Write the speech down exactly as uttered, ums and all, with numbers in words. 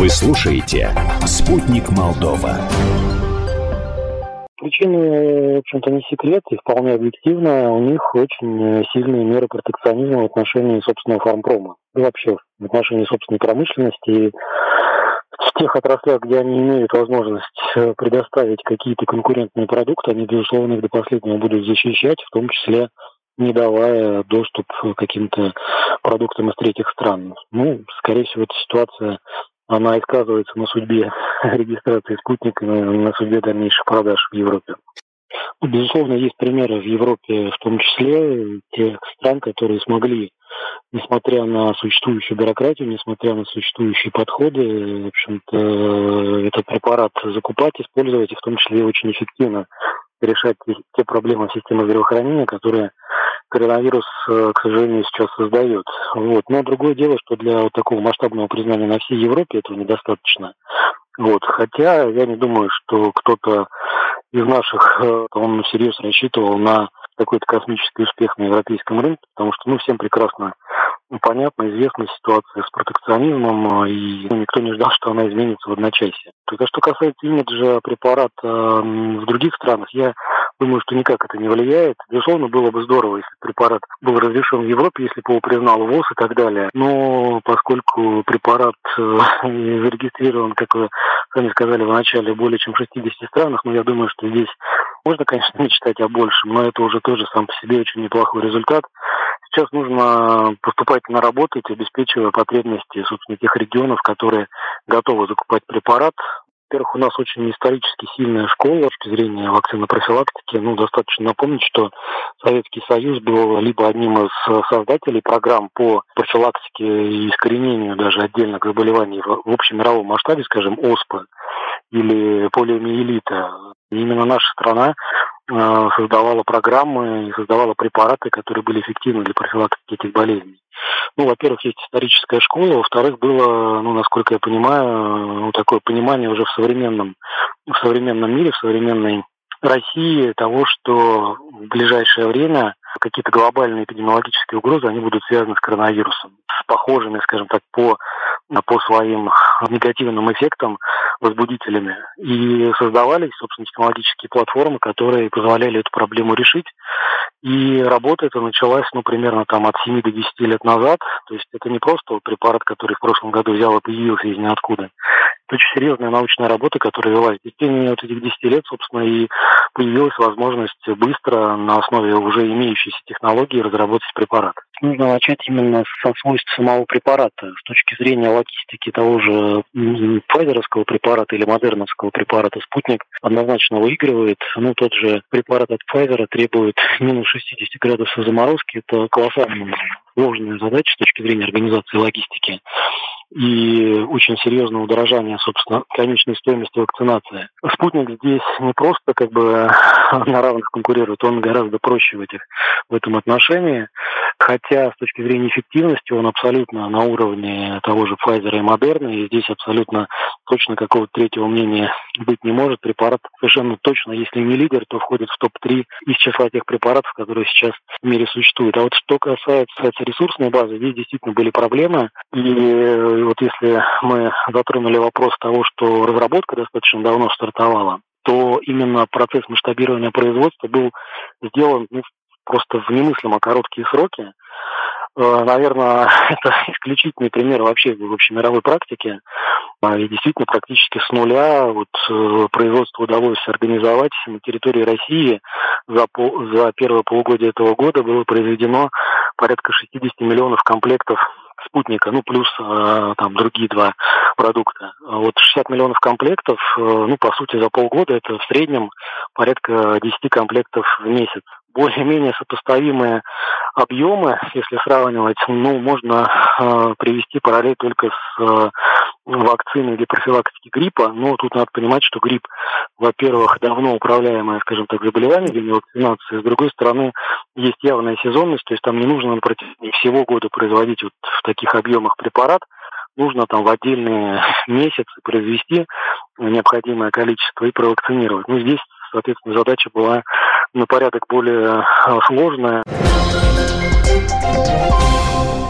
Вы слушаете «Спутник Молдова». Причины, в общем-то, не секрет и вполне объективно. У них очень сильные меры протекционизма в отношении собственного фармпрома. И вообще в отношении собственной промышленности. И в тех отраслях, где они имеют возможность предоставить какие-то конкурентные продукты, они, безусловно, их до последнего будут защищать, в том числе не давая доступ к каким-то продуктам из третьих стран. Ну, скорее всего, эта ситуация, она и сказывается на судьбе регистрации спутника, на, на судьбе дальнейших продаж в Европе. Ну, безусловно, есть примеры в Европе, в том числе тех стран, которые смогли, несмотря на существующую бюрократию, несмотря на существующие подходы, в общем-то, этот препарат закупать, использовать и в том числе очень эффективно решать те проблемы в системе здравоохранения, которые коронавирус, к сожалению, сейчас создает. Вот. Но другое дело, что для вот такого масштабного признания на всей Европе этого недостаточно. Вот. Хотя я не думаю, что кто-то из наших, он всерьез рассчитывал на какой-то космический успех на европейском рынке, потому что, ну, всем прекрасно понятна, известна ситуация с протекционизмом, и ну, никто не ждал, что она изменится в одночасье. А что касается имиджа препарата в других странах, я думаю, что никак это не влияет. Безусловно, было бы здорово, если препарат был разрешен в Европе, если бы его признал ВОЗ и так далее. Но поскольку препарат зарегистрирован, как вы сами сказали в начале, более чем в шестидесяти странах, но я думаю, что здесь можно, конечно, мечтать о большем, но это уже тоже сам по себе очень неплохой результат. Сейчас нужно поступательно работать, обеспечивая потребности, собственно, тех регионов, которые готовы закупать препарат. Во-первых, у нас очень исторически сильная школа с точки зрения вакцинопрофилактики. Ну, достаточно напомнить, что Советский Союз был либо одним из создателей программ по профилактике и искоренению даже отдельных заболеваний в общемировом масштабе, скажем, ОСПА или полиомиелита. И именно наша страна э, создавала программы и создавала препараты, которые были эффективны для профилактики этих болезней. Ну, во-первых, есть историческая школа, во-вторых, было, ну, насколько я понимаю, ну, такое понимание уже в современном, в современном мире, в современной России того, что в ближайшее время какие-то глобальные эпидемиологические угрозы, они будут связаны с коронавирусом, с похожими, скажем так, по, по своим негативным эффектам возбудителями. И создавались, собственно, технологические платформы, которые позволяли эту проблему решить. И работа эта началась, ну, примерно там от семи до десяти лет назад. То есть это не просто вот препарат, который в прошлом году взял и появился из ниоткуда. Это очень серьезная научная работа, которая велась. В течение вот этих десяти лет, собственно, и появилась возможность быстро на основе уже имеющейся технологии разработать препарат. Нужно начать именно со свойств самого препарата. С точки зрения логистики того же пфайзеровского препарата или модерновского препарата «Спутник» однозначно выигрывает. Ну, тот же препарат от Pfizer требует минус шестьдесят градусов заморозки. Это колоссальная сложная задача с точки зрения организации логистики. И очень серьезное удорожание, собственно, конечной стоимости вакцинации. Спутник здесь не просто как бы на равных конкурирует, он гораздо проще в, этих, в этом отношении. Хотя с точки зрения эффективности он абсолютно на уровне того же Pfizer и Moderna, и здесь абсолютно точно какого-то третьего мнения быть не может. Препарат совершенно точно, если не лидер, то входит в топ три из числа тех препаратов, которые сейчас в мире существуют. А вот что касается, касается ресурсной базы, здесь действительно были проблемы. И вот если мы затронули вопрос того, что разработка достаточно давно стартовала, то именно процесс масштабирования производства был сделан ну, просто в немыслимо короткие сроки. Наверное, это исключительный пример вообще в общемировой практике. И действительно практически с нуля вот, производство удалось организовать на территории России. За, пол, за первое полугодие этого года было произведено порядка шестьдесят миллионов комплектов спутника, ну плюс там другие два продукта. Вот шестьдесят миллионов комплектов, ну по сути за полгода это в среднем порядка десять комплектов в месяц. Более-менее сопоставимые объемы, если сравнивать, ну, можно э, привести параллель только с э, вакциной для профилактики гриппа. Но тут надо понимать, что грипп, во-первых, давно управляемое, скажем так, заболевание для вакцинации. С другой стороны, есть явная сезонность, то есть там не нужно на протяжении всего года производить вот в таких объемах препарат. Нужно там в отдельные месяцы произвести необходимое количество и провакцинировать. Ну, здесь, соответственно, задача была на порядок более сложная.